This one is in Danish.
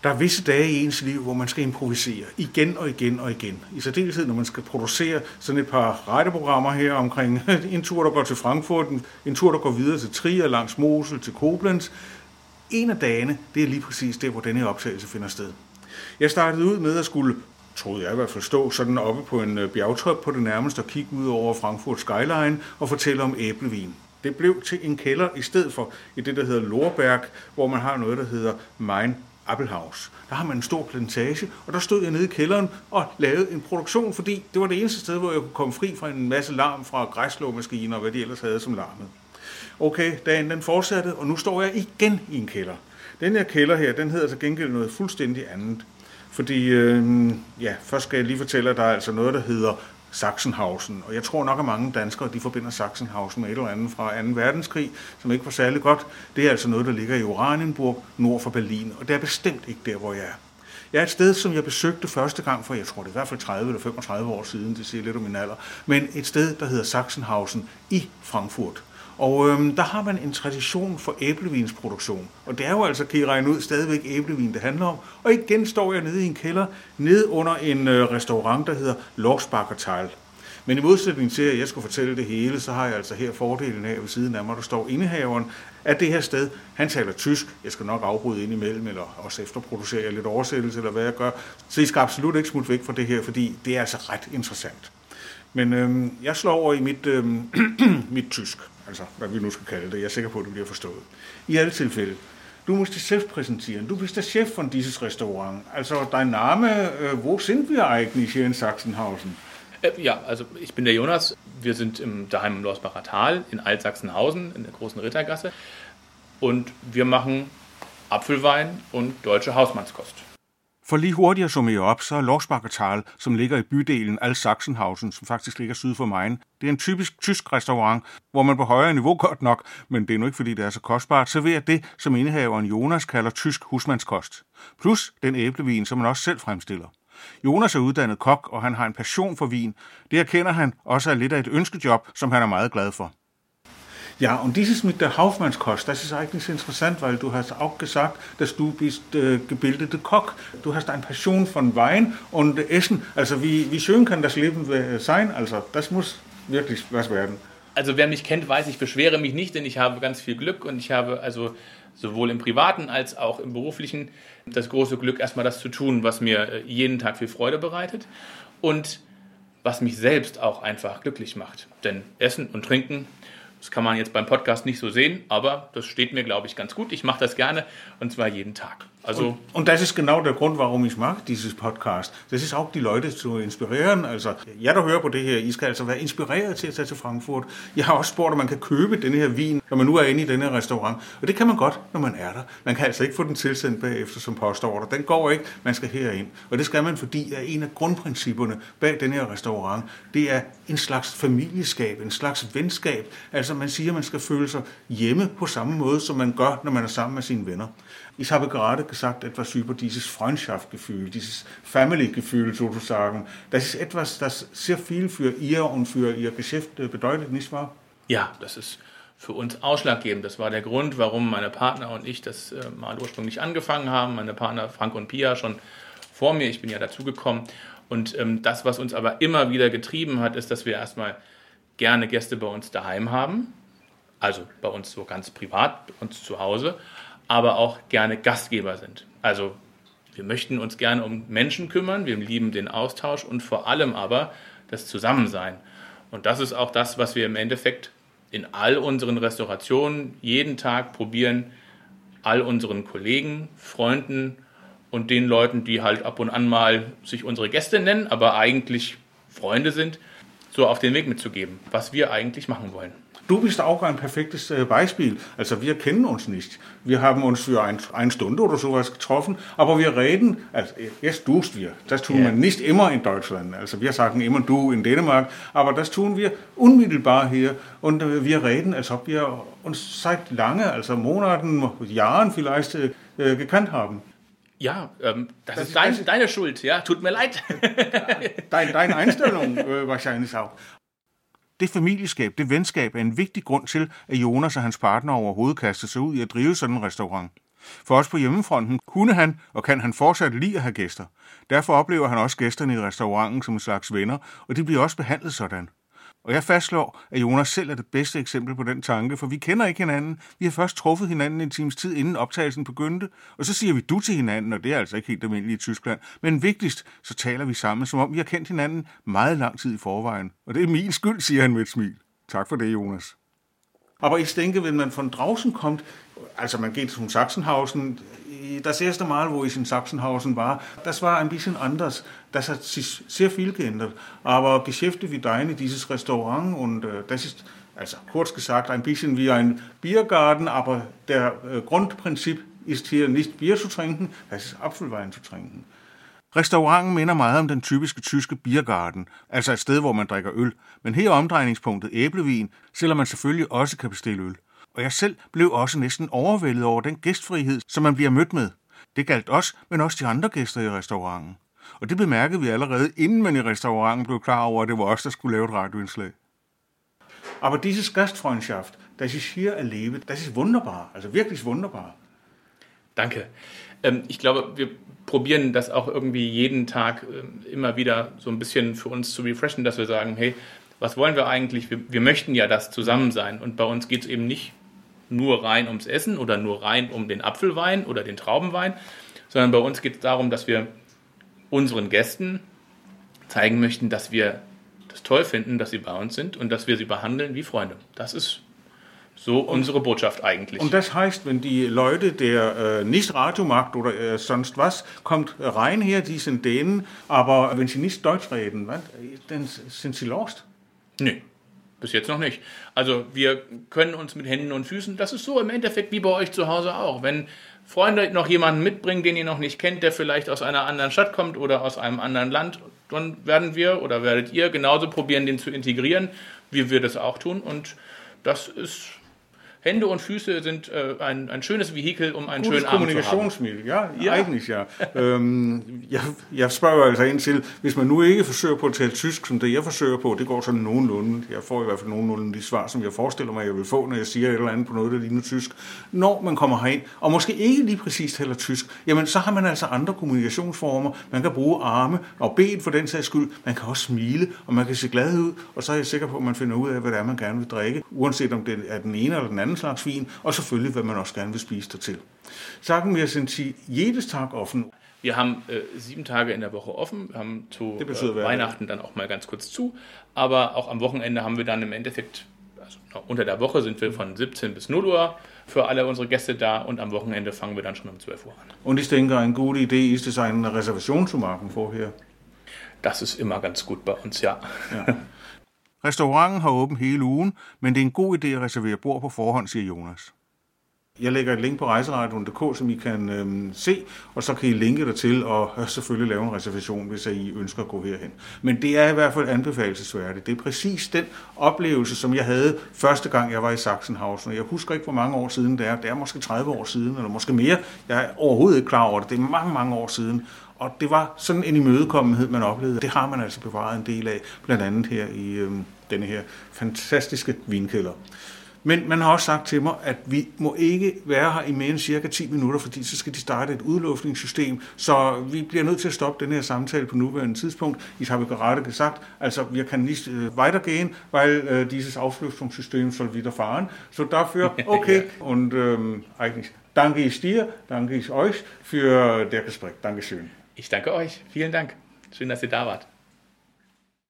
Der er visse dage i ens liv, hvor man skal improvisere igen og igen og igen. I særdeleshed, når man skal producere sådan et par radioprogrammer her omkring en tur, der går til Frankfurt, en tur, der går videre til Trier, langs Mosel, til Koblenz. En af dagene, det er lige præcis der, hvor denne optagelse finder sted. Jeg startede ud med at skulle, troede jeg i hvert fald, stå sådan oppe på en bjergtop på det nærmeste og kigge ud over Frankfurt Skyline og fortælle om æblevin. Det blev til en kælder i stedet for i det, der hedder Lorberg, hvor man har noget, der hedder Mein Appelhaus. Der har man en stor plantage, og der stod jeg nede i kælderen og lavede en produktion, fordi det var det eneste sted, hvor jeg kunne komme fri fra en masse larm fra græsslåmaskiner og hvad de ellers havde som larmet. Okay, dagen den fortsatte, og nu står jeg igen i en kælder. Den her kælder her, den hedder til gengæld noget fuldstændig andet. Fordi, først skal jeg lige fortælle, at der er altså noget, der hedder Sachsenhausen. Og jeg tror nok, at mange danskere, de forbinder Sachsenhausen med et eller andet fra 2. verdenskrig, som ikke var særlig godt. Det er altså noget, der ligger i Oranienburg, nord for Berlin. Og det er bestemt ikke der, hvor jeg er. Jeg er et sted, som jeg besøgte første gang for, jeg tror det er i hvert fald 30 eller 35 år siden, det siger lidt om min alder. Men et sted, der hedder Sachsenhausen i Frankfurt. Og der har man en tradition for æblevinsproduktion. Og det er jo altså, kan I regne ud, stadigvæk æblevin, det handler om. Og igen står jeg nede i en kælder, nede under en restaurant, der hedder Lochsbacher Tal. Men i modsætning til, at jeg skulle fortælle det hele, så har jeg altså her fordelen af ved siden af mig, der står indehaveren af det her sted. Han taler tysk. Jeg skal nok afbryde ind imellem, eller også efterproducere lidt oversættelse, eller hvad jeg gør. Så I skal absolut ikke smutte væk fra det her, fordi det er altså ret interessant. Men jeg slår over i mit tysk. Altså, hvad vi nu skal kalde det. Jeg er sikker på, at det bliver forstået. I alle tilfælde. Du musst dich selbst präsentieren. Du bist der Chef von dieses Restaurant. Also, dein Name, wo sind wir eigentlich hier in Sachsenhausen? Ja, also ich bin der Jonas. Wir sind daheim im Lochsbacher Tal in Alt-Sachsenhausen in der großen Rittergasse. Und wir machen Apfelwein und deutsche Hausmannskost. For lige hurtigt at summere op, så er Lochsbacher Tal, som ligger i bydelen Alt-Sachsenhausen, som faktisk ligger syd for Main. Det er en typisk tysk restaurant, hvor man på højere niveau godt nok, men det er nu ikke fordi det er så kostbart, serverer det, som indehaveren Jonas kalder tysk husmandskost. Plus den æblevin, som man også selv fremstiller. Jonas er uddannet kok, og han har en passion for vin. Det erkender han også er lidt af et ønskejob, som han er meget glad for. Ja, und dieses mit der Hausmannskost, das ist eigentlich interessant, weil du hast auch gesagt, dass du bist gebildeter Koch. Du hast eine Passion von Wein und Essen. Also wie schön kann das Leben sein? Also das muss wirklich was werden. Also wer mich kennt, weiß, ich beschwere mich nicht, denn ich habe ganz viel Glück und ich habe also sowohl im Privaten als auch im Beruflichen das große Glück, erstmal das zu tun, was mir jeden Tag viel Freude bereitet und was mich selbst auch einfach glücklich macht. Denn Essen und Trinken, das kann man jetzt beim Podcast nicht so sehen, aber das steht mir, glaube ich, ganz gut. Ich mache das gerne und zwar jeden Tag. Also und das ist genau der Grund, warum ich mache dieses Podcast. Das ist auch die Leute zu inspirieren. Altså, jer der hører på det her, I skal altså være inspireret til at tage til Frankfurt. Jeg har også spurgt, om man kan købe denne her vin, når man nu er inde i denne her restaurant. Og det kan man godt, når man er der. Man kan altså ikke få den tilsendt bagefter som postordre. Den går ikke, man skal herind. Og det skal man, fordi at en af grundprincipperne bag denne her restaurant, det er en slags familieskab, en slags venskab. Altså man siger, at man skal føle sig hjemme på samme måde, som man gør, når man er sammen med sine venner. Ich habe gerade gesagt, etwas über dieses Freundschaftsgefühl, dieses Family-Gefühl sozusagen. Das ist etwas, das sehr viel für ihr und für ihr Geschäft bedeutet, nicht wahr? Ja, das ist für uns ausschlaggebend. Das war der Grund, warum meine Partner und ich das mal ursprünglich angefangen haben. Meine Partner Frank und Pia schon vor mir, ich bin ja dazugekommen. Und das, was uns aber immer wieder getrieben hat, ist, dass wir erstmal gerne Gäste bei uns daheim haben. Also bei uns so ganz privat, bei uns zu Hause. Aber auch gerne Gastgeber sind. Also wir möchten uns gerne um Menschen kümmern, wir lieben den Austausch und vor allem aber das Zusammensein. Und das ist auch das, was wir im Endeffekt in all unseren Restaurationen jeden Tag probieren, all unseren Kollegen, Freunden und den Leuten, die halt ab und an mal sich unsere Gäste nennen, aber eigentlich Freunde sind, so auf den Weg mitzugeben, was wir eigentlich machen wollen. Du bist auch ein perfektes Beispiel. Also wir kennen uns nicht. Wir haben uns für eine Stunde oder sowas getroffen, aber wir reden, also jetzt duzt wir. Das tun wir nicht immer in Deutschland. Also wir sagen immer du in Dänemark, aber das tun wir unmittelbar hier und wir reden, als ob wir uns seit lange, also Monaten, Jahren vielleicht gekannt haben. Ja, das ist deine Schuld, ja, tut mir leid. Deine Einstellung wahrscheinlich auch. Det familieskab, det venskab er en vigtig grund til, at Jonas og hans partner overhovedet kaster sig ud i at drive sådan en restaurant. For os på hjemmefronten kunne han og kan han fortsat lide at have gæster. Derfor oplever han også gæsterne i restauranten som en slags venner, og de bliver også behandlet sådan. Og jeg fastslår, at Jonas selv er det bedste eksempel på den tanke, for vi kender ikke hinanden. Vi har først truffet hinanden en times tid inden optagelsen begyndte, og så siger vi du til hinanden, og det er altså ikke helt almindeligt i Tyskland. Men vigtigst, så taler vi sammen, som om vi har kendt hinanden meget lang tid i forvejen. Og det er min skyld, siger han med et smil. Tak for det, Jonas. Aber ich denke, wenn man von draußen kommt, also man geht zum Sachsenhausen, das erste Mal, wo ich in Sachsenhausen war, das war ein bisschen anders. Das hat sich sehr viel geändert. Aber Geschäfte wie deine, dieses Restaurant, und das ist, also kurz gesagt, ein bisschen wie ein Biergarten, aber der Grundprinzip ist hier nicht Bier zu trinken, das ist Apfelwein zu trinken. Restauranten minder meget om den typiske tyske biergarten, altså et sted, hvor man drikker øl. Men her er omdrejningspunktet æblevin, selvom man selvfølgelig også kan bestille øl. Og jeg selv blev også næsten overvældet over den gæstfrihed, som man bliver mødt med. Det galt os, men også de andre gæster i restauranten. Og det bemærkede vi allerede, inden man i restauranten blev klar over, at det var os, der skulle lave et radioindslag. Aber dieses Gastfreundschaft, das ich hier erlebe, das ist wunderbar, also wirklich wunderbar. Danke. Ich glaube, wir probieren das auch irgendwie jeden Tag immer wieder so ein bisschen für uns zu refreshen, dass wir sagen, hey, was wollen wir eigentlich? Wir möchten ja das Zusammensein. Und bei uns geht es eben nicht nur rein ums Essen oder nur rein um den Apfelwein oder den Traubenwein, sondern bei uns geht es darum, dass wir unseren Gästen zeigen möchten, dass wir das toll finden, dass sie bei uns sind und dass wir sie behandeln wie Freunde. Das ist so unsere Botschaft eigentlich. Und das heißt, wenn die Leute, der nicht Radio macht oder sonst was, kommt rein hier, die sind denen, aber wenn sie nicht Deutsch reden, dann sind sie lost? Nee, bis jetzt noch nicht. Also wir können uns mit Händen und Füßen, das ist so im Endeffekt wie bei euch zu Hause auch. Wenn Freunde noch jemanden mitbringen, den ihr noch nicht kennt, der vielleicht aus einer anderen Stadt kommt oder aus einem anderen Land, dann werden wir oder werdet ihr genauso probieren, den zu integrieren, wie wir das auch tun. Und das ist... Hände und Füße sind ein schönes Vehikel, om en schönen Abend zu haben. Ja, egentlig ja. Jeg spørger altså ind til, hvis man nu ikke forsøger på at tale tysk, som det jeg forsøger på, det går sådan nogenlunde. Jeg får i hvert fald nogenlunde de svar, som jeg forestiller mig, jeg vil få, når jeg siger et eller andet på noget, der ligner tysk. Når man kommer herind, og måske ikke lige præcis taler tysk, jamen så har man altså andre kommunikationsformer. Man kan bruge arme og ben for den sags skyld. Man kan også smile, og man kan se glad ud, og så er jeg sikker på, at man finder ud af, hvad det er, man gerne vil drikke, uanset om det er den ene eller den anden slags vin, og selvfølgelig, hvad man også gerne vil spise dertil. Sagen wir, sind Sie jedes Tag offen? Wir haben 7 Tage in der Woche offen, wir haben zu Weihnachten dann auch mal ganz kurz zu, aber auch am Wochenende haben wir dann im Endeffekt, also unter der Woche sind wir von 17 bis 0 Uhr für alle unsere Gäste da und am Wochenende fangen wir dann schon um 12 Uhr an. Und ich denke, eine gute Idee ist es, eine Reservation zu machen vorher. Das ist immer ganz gut bei uns, ja. Restauranten har åbent hele ugen, men det er en god idé at reservere bord på forhånd, siger Jonas. Jeg lægger et link på rejseradioen.dk, som I kan se, og så kan I linke der til og selvfølgelig lave en reservation, hvis I ønsker at gå herhen. Men det er i hvert fald anbefalelsesværdigt. Det er præcis den oplevelse, som jeg havde første gang, jeg var i Sachsenhausen. Jeg husker ikke, hvor mange år siden det er. Det er måske 30 år siden, eller måske mere. Jeg er overhovedet ikke klar over det. Det er mange, mange år siden. Og det var sådan en imødekommenhed, man oplevede. Det har man altså bevaret en del af, blandt andet her i denne her fantastiske vinkælder. Men man har også sagt til mig, at vi må ikke være her i mere end cirka 10 minutter, fordi så skal de starte et udluftningssystem, så vi bliver nødt til at stoppe den her samtale på nuværende tidspunkt. Ich habe gerade gesagt, also wir können nicht weitergehen, weil dieses Auflüftungssystem soll wieder fahren. So dafür, okay. Und eigentlich danke ich dir, danke ich euch für das Gespräch. Dankeschön. Ich danke euch. Vielen Dank. Schön, dass ihr da wart.